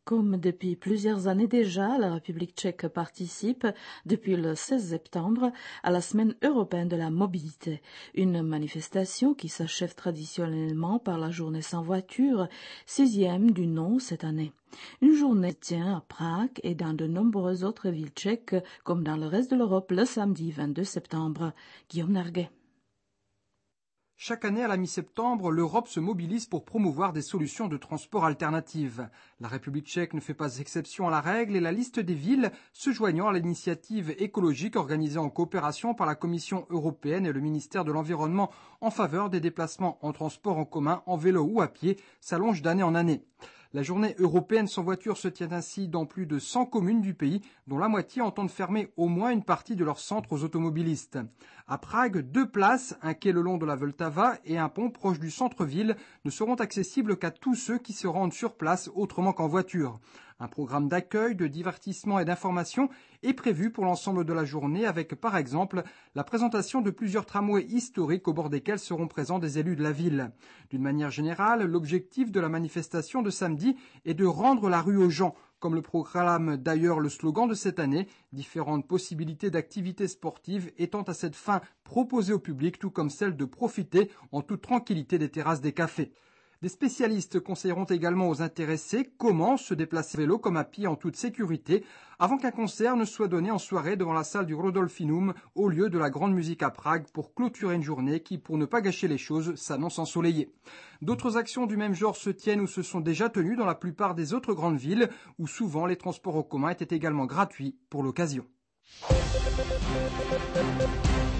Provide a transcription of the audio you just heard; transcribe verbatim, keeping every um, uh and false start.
Comme depuis plusieurs années déjà, la République tchèque participe, depuis le seize septembre, à la Semaine européenne de la mobilité, une manifestation qui s'achève traditionnellement par la journée sans voiture, sixième du nom cette année. Une journée tient à Prague et dans de nombreuses autres villes tchèques, comme dans le reste de l'Europe, le samedi vingt-deux septembre. Guillaume Narguet. Chaque année, à la mi-septembre, l'Europe se mobilise pour promouvoir des solutions de transport alternatives. La République tchèque ne fait pas exception à la règle et la liste des villes se joignant à l'initiative écologique organisée en coopération par la Commission européenne et le ministère de l'Environnement en faveur des déplacements en transport en commun, en vélo ou à pied s'allonge d'année en année. La journée européenne sans voiture se tient ainsi dans plus de cent communes du pays, dont la moitié entendent fermer au moins une partie de leurs centres aux automobilistes. À Prague, deux places, un quai le long de la Vltava et un pont proche du centre-ville ne seront accessibles qu'à tous ceux qui se rendent sur place autrement qu'en voiture. Un programme d'accueil, de divertissement et d'information est prévu pour l'ensemble de la journée avec, par exemple, la présentation de plusieurs tramways historiques au bord desquels seront présents des élus de la ville. D'une manière générale, l'objectif de la manifestation de samedi est de rendre la rue aux gens, comme le proclame d'ailleurs le slogan de cette année, différentes possibilités d'activités sportives étant à cette fin proposées au public, tout comme celle de profiter en toute tranquillité des terrasses des cafés. Des spécialistes conseilleront également aux intéressés comment se déplacer à vélo comme à pied en toute sécurité avant qu'un concert ne soit donné en soirée devant la salle du Rodolfinum au lieu de la grande musique à Prague pour clôturer une journée qui, pour ne pas gâcher les choses, s'annonce ensoleillée. D'autres actions du même genre se tiennent ou se sont déjà tenues dans la plupart des autres grandes villes où souvent les transports en commun étaient également gratuits pour l'occasion.